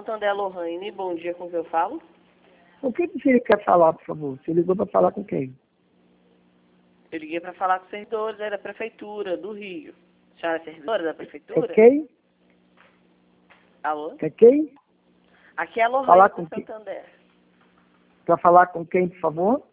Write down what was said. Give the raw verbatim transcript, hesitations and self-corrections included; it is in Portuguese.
Santander, Lohane. Bom dia, com quem eu falo? O que que você quer falar, por favor? Você ligou para falar com quem? Eu liguei para falar com os servidores da Prefeitura do Rio. A senhora é servidora da Prefeitura? É quem? Alô? É quem? Aqui é a Lohane Falar do com quem? Santander. Para falar com quem, por favor?